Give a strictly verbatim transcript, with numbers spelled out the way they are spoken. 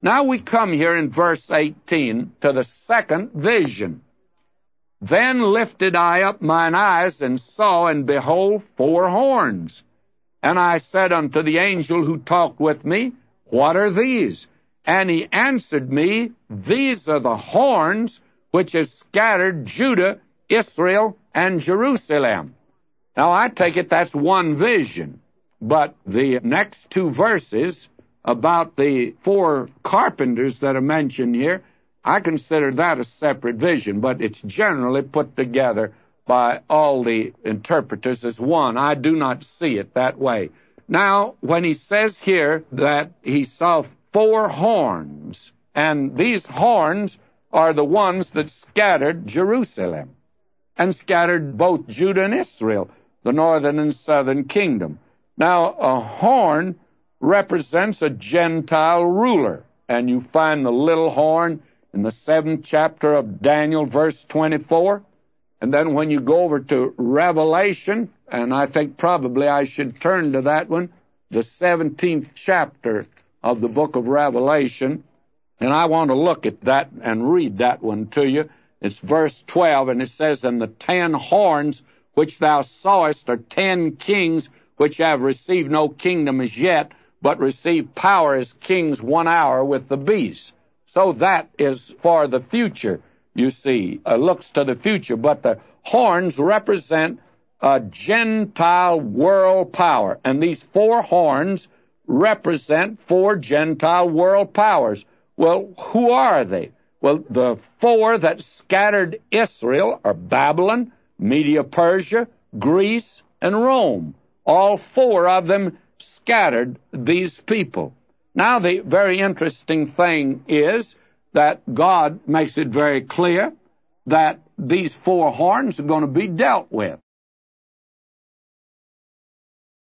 Now we come here in verse eighteen to the second vision. Then lifted I up mine eyes, and saw, and behold, four horns. And I said unto the angel who talked with me, What are these? And he answered me, These are the horns which have scattered Judah, Israel, and Jerusalem. Now I take it that's one vision, but the next two verses about the four carpenters that are mentioned here, I consider that a separate vision, but it's generally put together by all the interpreters as one. I do not see it that way. Now, when he says here that he saw four horns, and these horns are the ones that scattered Jerusalem, and scattered both Judah and Israel, the northern and southern kingdom. Now, a horn represents a Gentile ruler, and you find the little horn in the seventh chapter of Daniel, verse twenty-four. And then when you go over to Revelation, and I think probably I should turn to that one, the seventeenth chapter of the book of Revelation, and I want to look at that and read that one to you. It's verse twelve, and it says, And the ten horns which thou sawest are ten kings which have received no kingdom as yet, but receive power as kings one hour with the beast. So that is for the future, you see. It looks to the future, but the horns represent a Gentile world power. And these four horns represent four Gentile world powers. Well, who are they? Well, the four that scattered Israel are Babylon, Media-Persia, Greece, and Rome. All four of them scattered these people. Now, the very interesting thing is that God makes it very clear that these four horns are going to be dealt with.